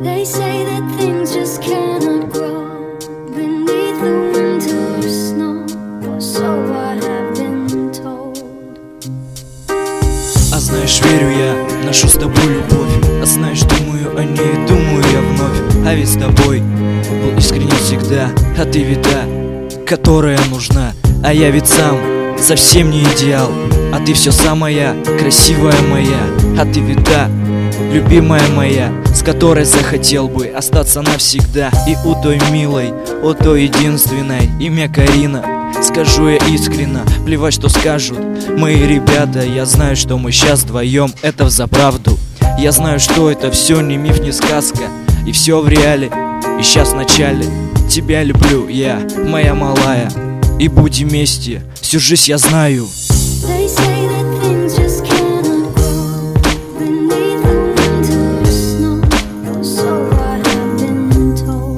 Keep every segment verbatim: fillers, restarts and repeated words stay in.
They say that things just cannot grow beneath the winter snow, or so I have been told. А знаешь, верю я, ношу с тобой любовь. А знаешь, думаю о ней, думаю я вновь. А ведь с тобой был искренне всегда. А ты ведь та, которая нужна. А я ведь сам совсем не идеал. А ты все самая красивая моя. А ты ведь та, любимая моя, с которой захотел бы остаться навсегда. И у той милой, у той единственной имя Карина. Скажу я искренно, плевать, что скажут мои ребята. Я знаю, что мы сейчас вдвоем, это взаправду. Я знаю, что это все не миф, не сказка, и все в реале, и сейчас в начале. Тебя люблю я, моя малая, и будем вместе всю жизнь, я знаю. They say that things just cannot grow beneath the winter snow, or so I have been told.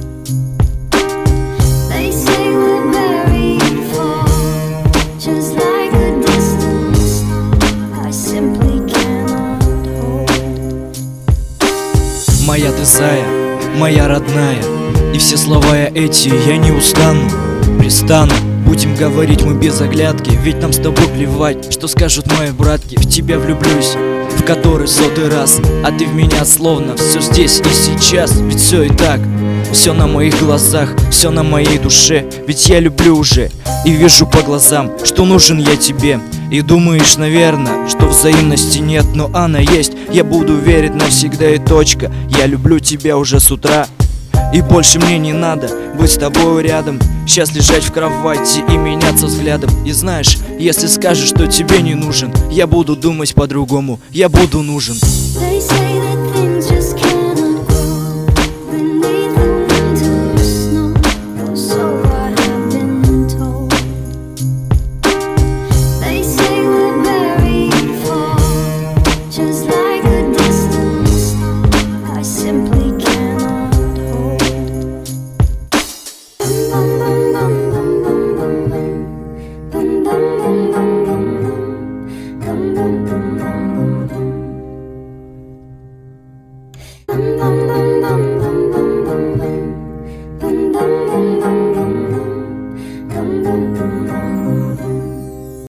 They say we're buried far, just like a distant star I simply cannot hold. Моя ты зая, моя родная, и все слова я эти я не устану, пристану. Будем говорить мы без оглядки, ведь нам с тобой плевать, что скажут мои братки. В тебя влюблюсь в который сотый раз, а ты в меня словно все здесь и сейчас. Ведь все и так, все на моих глазах, все на моей душе. Ведь я люблю уже и вижу по глазам, что нужен я тебе. И думаешь, наверное, что взаимности нет, но она есть. Я буду верить навсегда и точка. Я люблю тебя уже с утра, и больше мне не надо быть с тобой рядом. Сейчас лежать в кровати и меняться взглядом. И знаешь, если скажешь, что тебе не нужен, я буду думать по-другому, я буду нужен. They say that things just cannot grow beneath the winter snow, or so I have been told. They say we're buried far, just like a distant star I simply cannot hold. Bum, bum, bum, bum, bum, bum, bum. Bum, bum, bum, bum, bum, bum. Bum, bum, bum, bum, bum, bum. Bum, bum, bum.